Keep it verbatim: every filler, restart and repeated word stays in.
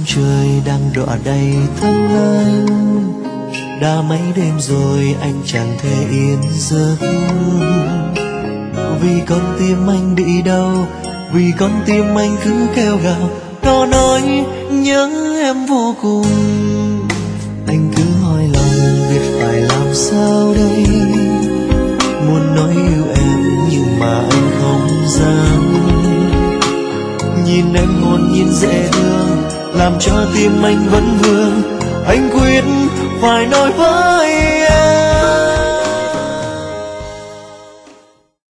trời đang đọa đầy thân anh, đã mấy đêm rồi anh chẳng thể yên giấc. Vì con tim anh bị đau, vì con tim anh cứ kêu gào, nó nói nhớ em vô cùng. Anh cứ hỏi lòng biết phải làm sao đây, muốn nói yêu em nhưng mà anh không dám. Nhìn em hồn nhiên dễ thương, làm cho tim anh vẫn vương. Anh quyết phải nói với em,